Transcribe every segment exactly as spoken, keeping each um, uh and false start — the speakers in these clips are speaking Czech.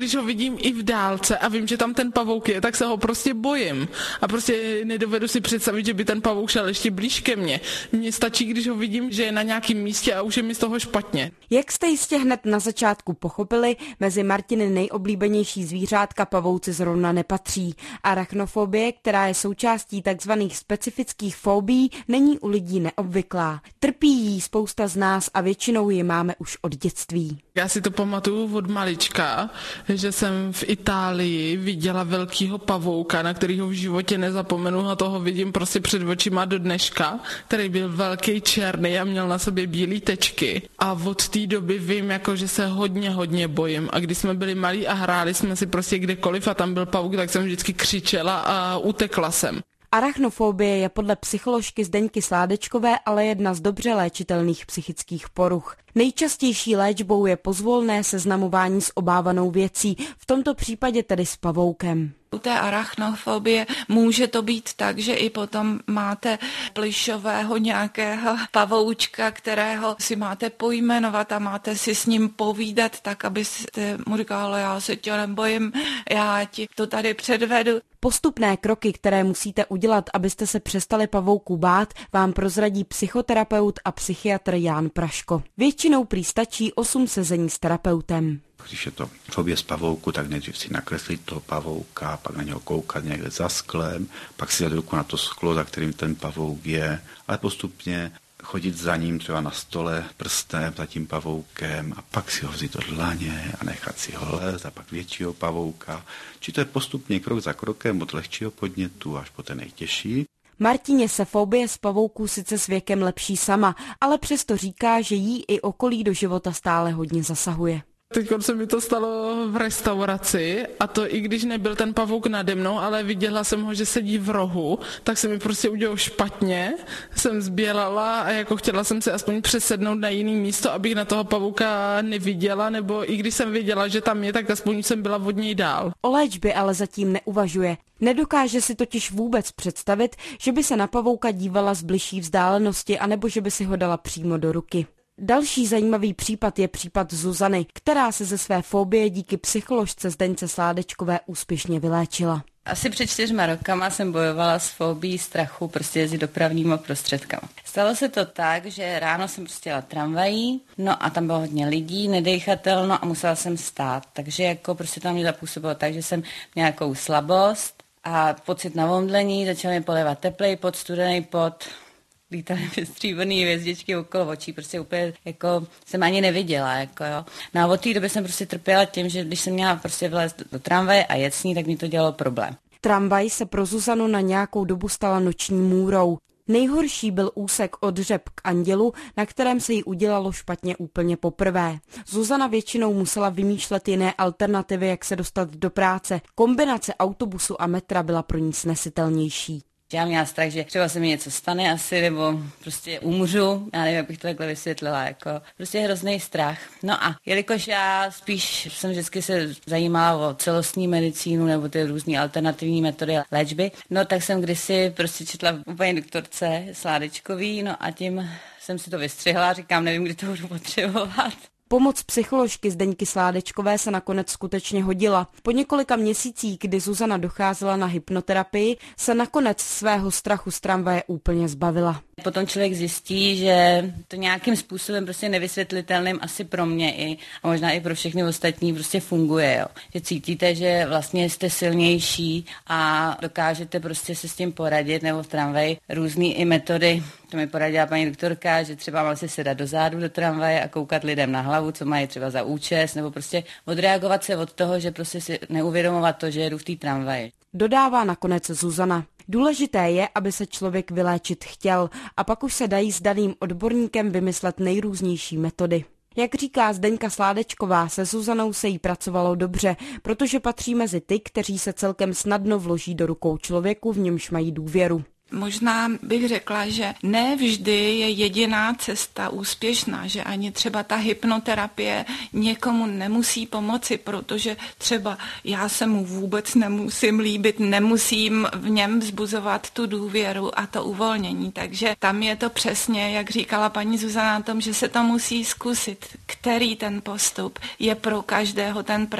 když ho vidím i v dálce a vím, že tam ten pavouk je, tak se ho prostě bojím. A prostě nedovedu si představit, že by ten pavouk šel ještě blíž ke mně. Mně stačí, když ho vidím, že je na nějakém místě a už je mi z toho špatně. Jak jste jistě hned na začátku pochopili, mezi Martiny nejoblíbenější zvířátka pavouci zrovna nepatří. Arachnofobie, která je součástí takzvaných specifických fobií, není u lidí neobvyklá. Trpí jí spousta z nás a většinou ji máme už od dětství. Já si to pamatuju od malička, že jsem v Itálii viděla velkýho pavouka, na kterýho v životě nezapomenu, a toho vidím prostě před očima do dneška, který byl velký, černý a měl na sobě bílé tečky. A od té doby vím, jako, že se hodně, hodně bojím. A když jsme byli malí a hráli jsme si prostě kdekoliv a tam byl pavouk, tak jsem vždycky křičela a utekla jsem. Arachnofobie je podle psycholožky Zdeňky Sládečkové ale jedna z dobře léčitelných psychických poruch. Nejčastější léčbou je pozvolné seznamování s obávanou věcí, v tomto případě tedy s pavoukem. U té arachnofobie může to být tak, že i potom máte plyšového nějakého pavoučka, kterého si máte pojmenovat a máte si s ním povídat tak, abyste mu říkali, já se tě nebojím, já ti to tady předvedu. Postupné kroky, které musíte udělat, abyste se přestali pavouků bát, vám prozradí psychoterapeut a psychiatr Jan Praško. Většinou prý stačí osm sezení s terapeutem. Když je to fobie z pavouku, tak nejdřív si nakreslit toho pavouka, pak na něho koukat někde za sklem, pak si dát ruku na to sklo, za kterým ten pavouk je, ale postupně chodit za ním třeba na stole prstem za tím pavoukem a pak si ho vzít do dlaně a nechat si ho lézt a pak většího pavouka. Či to je postupně krok za krokem od lehčího podnětu až po ten nejtěžší. Martině se fobie z pavouků sice s věkem lepší sama, ale přesto říká, že jí i okolí do života stále hodně zasahuje. Teď se mi to stalo v restauraci a to i když nebyl ten pavouk nade mnou, ale viděla jsem ho, že sedí v rohu, tak se mi prostě udělalo špatně, jsem zbělala a jako chtěla jsem si aspoň přesednout na jiný místo, abych na toho pavouka neviděla, nebo i když jsem věděla, že tam je, tak aspoň jsem byla od něj dál. O léčbě ale zatím neuvažuje. Nedokáže si totiž vůbec představit, že by se na pavouka dívala z bližší vzdálenosti anebo že by si ho dala přímo do ruky. Další zajímavý případ je případ Zuzany, která se ze své fobie díky psycholožce Zdeňce Sládečkové úspěšně vyléčila. Asi před čtyřma rokama jsem bojovala s fobií strachu prostě jezdit dopravníma prostředkama. Stalo se to tak, že ráno jsem prostě jela tramvají, no a tam bylo hodně lidí, nedejchatelno a musela jsem stát. Takže jako prostě tam mě zapůsobilo tak, že jsem měla nějakou slabost a pocit na omdlení, začal mi polévat teplej pot, studený pot, lítaly mi stříbrný hvězdičky okolo očí, prostě úplně jako jsem ani neviděla, jako jo. No a od té doby jsem prostě trpěla tím, že když jsem měla prostě vylézt do tramvaje a jet s ní, tak mi to dělalo problém. Tramvaj se pro Zuzanu na nějakou dobu stala noční můrou. Nejhorší byl úsek od Řep k Andělu, na kterém se jí udělalo špatně úplně poprvé. Zuzana většinou musela vymýšlet jiné alternativy, jak se dostat do práce. Kombinace autobusu a metra byla pro ní snesitelnější. Já měla strach, že třeba se mi něco stane asi, nebo prostě umřu, já nevím, jak bych to takhle vysvětlila, jako prostě hrozný strach. No a jelikož já spíš jsem vždycky se zajímala o celostní medicínu nebo ty různé alternativní metody léčby, no tak jsem kdysi prostě četla u paní doktorce Sládečkový, no a tím jsem si to vystřihla, říkám, nevím, kdy to budu potřebovat. Pomoc psycholožky Zdeňky Sládečkové se nakonec skutečně hodila. Po několika měsících, kdy Zuzana docházela na hypnoterapii, se nakonec svého strachu z tramvaje úplně zbavila. Potom člověk zjistí, že to nějakým způsobem prostě nevysvětlitelným asi pro mě i a možná i pro všechny ostatní prostě funguje, jo. Že cítíte, že vlastně jste silnější a dokážete prostě se s tím poradit, nebo v tramvaji různý i metody. To mi poradila paní doktorka, že třeba mám si sedat do zádu do tramvaje a koukat lidem na hlavu, co mají třeba za účes, nebo prostě odreagovat se od toho, že prostě si neuvědomovat to, že jedu v té tramvaji. Dodává nakonec Zuzana. Důležité je, aby se člověk vyléčit chtěl a pak už se dají s daným odborníkem vymyslet nejrůznější metody. Jak říká Zdeňka Sládečková, se Zuzanou se jí pracovalo dobře, protože patří mezi ty, kteří se celkem snadno vloží do rukou člověku, v němž mají důvěru. Možná bych řekla, že ne vždy je jediná cesta úspěšná, že ani třeba ta hypnoterapie někomu nemusí pomoci, protože třeba já se mu vůbec nemusím líbit, nemusím v něm vzbuzovat tu důvěru a to uvolnění. Takže tam je to přesně, jak říkala paní Zuzana, na tom, že se to musí zkusit, který ten postup je pro každého ten pravý.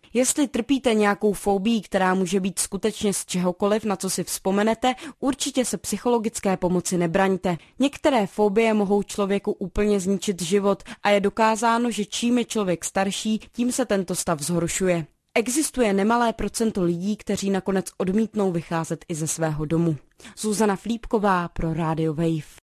Jestli trpíte nějakou fobií, která může být skutečně z čehokoliv, na co si vzpomenete, určitě se psychologické pomoci nebraňte. Některé fobie mohou člověku úplně zničit život a je dokázáno, že čím je člověk starší, tím se tento stav zhoršuje. Existuje nemalé procento lidí, kteří nakonec odmítnou vycházet i ze svého domu. Zuzana Flípková pro Radio Wave.